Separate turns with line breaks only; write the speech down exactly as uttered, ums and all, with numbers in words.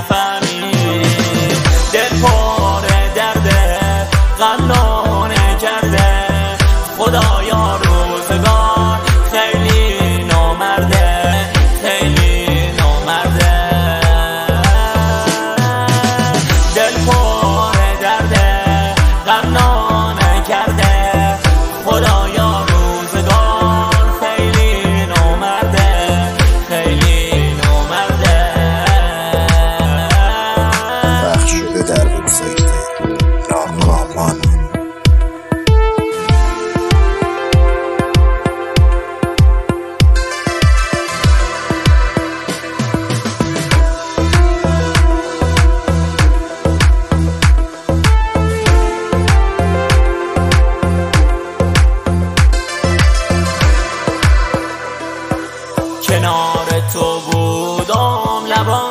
نفهمی دل پر درده غم نانه کرده خدایا روزگار خیلی نامرده خیلی نامرده دل پر درده غم نانه کرده خدایا روزگار خیلی نامرده خیلی نامرده
وقت شده در وبسایت ناکامان
کنار تو بودم لبان